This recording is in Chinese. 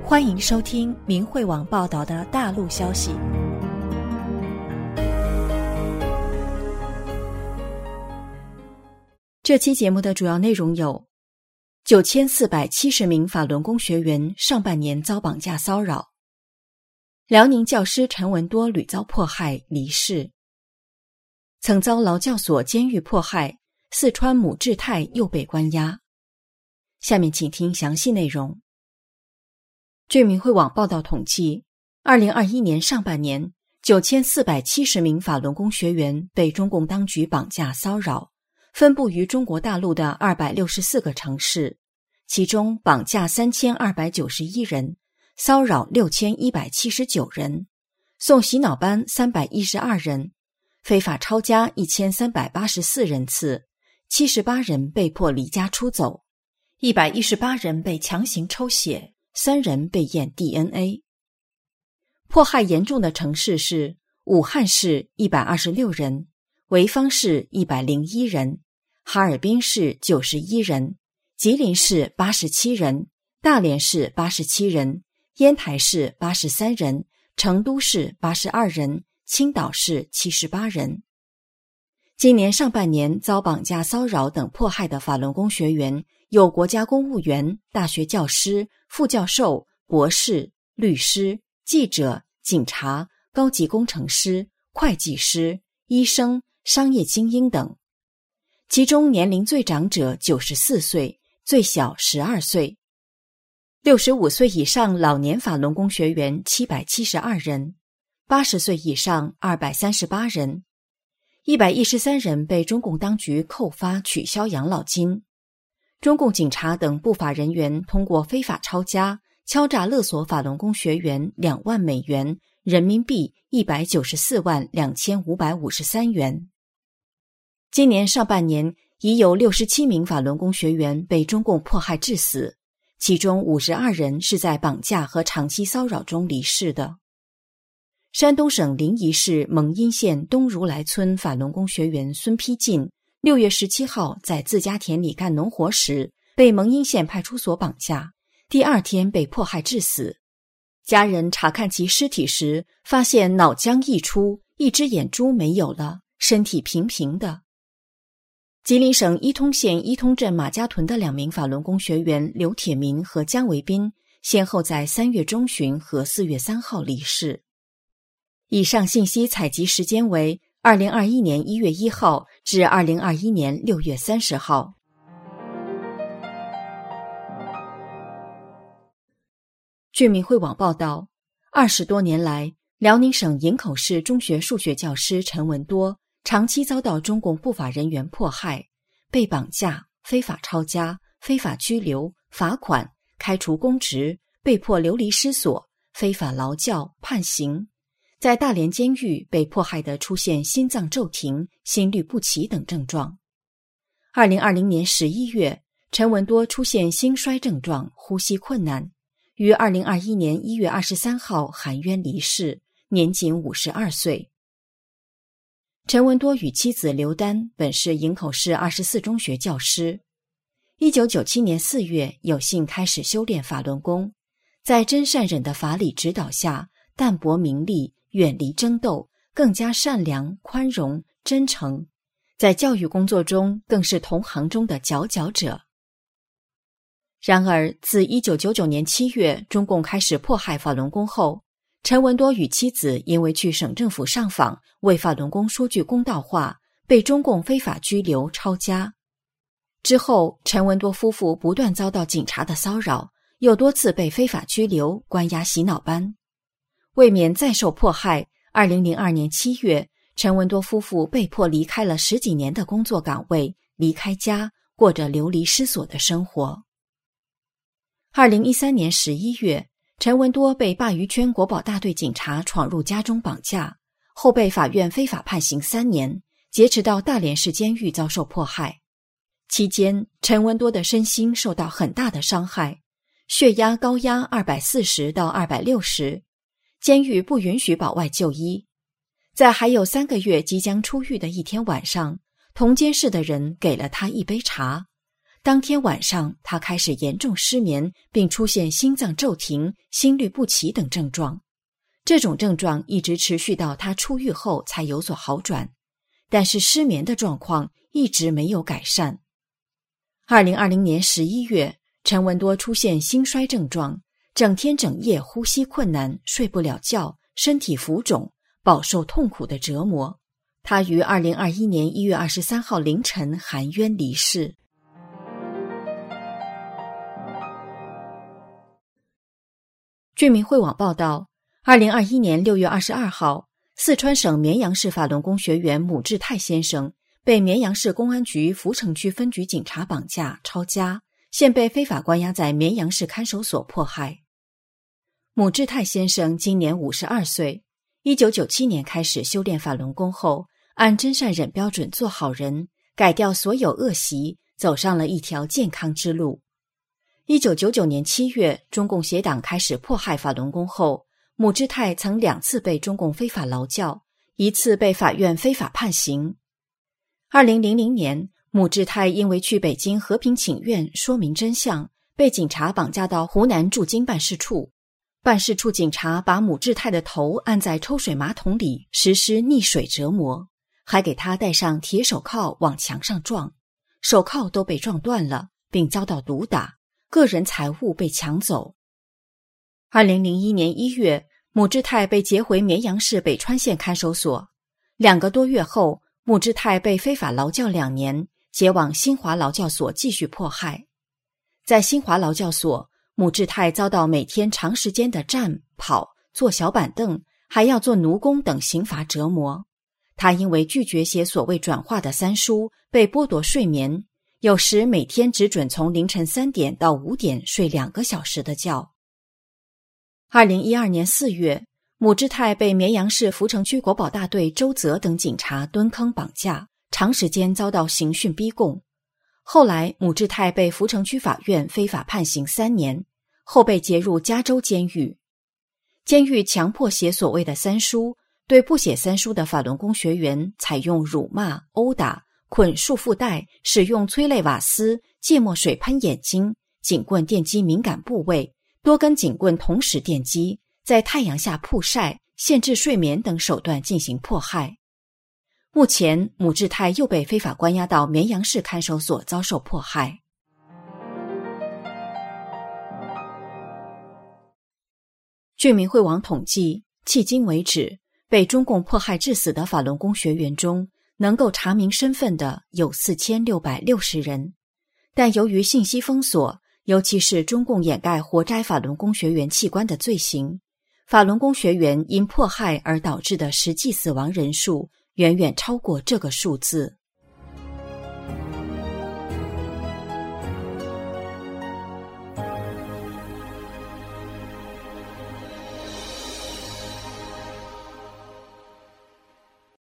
欢迎收听明慧网报道的大陆消息。这期节目的主要内容有：9470名法轮功学员上半年遭绑架骚扰；辽宁教师陈文多屡遭迫害离世；曾遭劳教所监狱迫害，四川母志泰又被关押。下面请听详细内容。据明慧网报道统计，2021年上半年9470名法轮功学员被中共当局绑架骚扰，分布于中国大陆的264个城市，其中绑架3291人，骚扰6179人，送洗脑班312人，非法抄家1384人次，78人被迫离家出走，118人被强行抽血，3人被验 DNA。 迫害严重的城市是武汉市126人，潍坊市101人，哈尔滨市91人，吉林市87人，大连市87人，烟台市83人，成都市82人，青岛市78人。今年上半年遭绑架骚扰等迫害的法轮功学员有国家公务员、大学教师、副教授、博士、律师、记者、警察、高级工程师、会计师、医生、商业精英等。其中年龄最长者94岁，最小12岁。65岁以上老年法轮功学员772人，80岁以上238人。113人被中共当局扣发取消养老金。中共警察等不法人员通过非法抄家、敲诈勒索法轮功学员2万美元，人民币194万2553元。今年上半年已有67名法轮功学员被中共迫害致死，其中52人是在绑架和长期骚扰中离世的。山东省临沂市蒙阴县东如来村法轮功学员孙丕进6月17号在自家田里干农活时被蒙阴县派出所绑架，第二天被迫害致死。家人查看其尸体时发现脑浆溢出，一只眼珠没有了，身体平平的。吉林省伊通县伊通镇马家屯的2名法轮功学员刘铁民和姜维斌先后在3月中旬和4月3号离世。以上信息采集时间为2021年1月1号至2021年6月30号。据明慧网报道，20多年来，辽宁省营口市中学数学教师陈文多长期遭到中共不法人员迫害，被绑架、非法抄家、非法拘留、罚款、开除公职，被迫流离失所，非法劳教、判刑。在大连监狱被迫害的出现心脏骤停、心律不齐等症状。2020年11月，陈文多出现心衰症状，呼吸困难，于2021年1月23号含冤离世，年仅52岁。陈文多与妻子刘丹本是营口市24中学教师。1997年4月有幸开始修炼法轮功，在真善忍的法理指导下，淡泊名利，远离争斗，更加善良、宽容、真诚，在教育工作中更是同行中的佼佼者。然而，自1999年7月中共开始迫害法轮功后，陈文多与妻子因为去省政府上访，为法轮功说句公道话，被中共非法拘留、抄家。之后，陈文多夫妇不断遭到警察的骚扰，又多次被非法拘留、关押洗脑班。为免再受迫害，2002年7月，陈文多夫妇被迫离开了10几年的工作岗位，离开家，过着流离失所的生活。2013年11月，陈文多被鲅鱼圈国保大队警察闯入家中绑架，后被法院非法判刑3年，劫持到大连市监狱遭受迫害。期间，陈文多的身心受到很大的伤害，血压高压240到260，监狱不允许保外就医。在还有3个月即将出狱的一天晚上，同监室的人给了他一杯茶， 当天晚上他开始严重失眠，并出现心脏骤停、心律不齐等症状。这种症状一直持续到他出狱后才有所好转，但是失眠的状况一直没有改善。2020年11月，陈文多出现心衰症状，整天整夜呼吸困难，睡不了觉，身体浮肿，饱受痛苦的折磨。他于2021年1月23号凌晨含冤离世。居民会网报道，2021年6月22号，四川省绵阳市法轮功学员姆志泰先生被绵阳市公安局福城区分局警察绑架抄家，现被非法关押在绵阳市看守所迫害。姆志泰先生今年52岁，1997年开始修炼法轮功后，按真善忍标准做好人，改掉所有恶习，走上了一条健康之路。1999年7月，中共协党开始迫害法轮功后，姆志泰曾2次被中共非法劳教，1次被法院非法判刑。2000年，姆志泰因为去北京和平请愿说明真相，被警察绑架到湖南驻京办事处。办事处警察把姆志泰的头按在抽水马桶里，实施溺水折磨，还给他戴上铁手铐往墙上撞，手铐都被撞断了，并遭到毒打，个人财物被抢走。2001年1月，姆志泰被劫回绵阳市北川县看守所，2个多月后，姆志泰被非法劳教2年，解往新华劳教所继续迫害。在新华劳教所，姆志泰遭到每天长时间的站、跑、坐小板凳，还要做奴工等刑罚折磨。他因为拒绝写所谓转化的三书，被剥夺睡眠，有时每天只准从凌晨3点到5点睡2个小时的觉。2012年4月，姆志泰被绵阳市福城区国保大队周泽等警察蹲坑绑架，长时间遭到刑讯逼供。后来姆志泰被福城区法院非法判刑3年，后被接入加州监狱。监狱强迫写所谓的三书，对不写三书的法轮功学员采用辱骂、殴打、捆束缚带，使用催泪瓦斯、芥末水喷眼睛、警棍电击敏感部位，多根警棍同时电击，在太阳下曝晒、限制睡眠等手段进行迫害。目前姆志泰又被非法关押到绵阳市看守所遭受迫害。居民会网统计，迄今为止，被中共迫害致死的法轮功学员中，能够查明身份的有4660人，但由于信息封锁，尤其是中共掩盖活摘法轮功学员器官的罪行，法轮功学员因迫害而导致的实际死亡人数远远超过这个数字。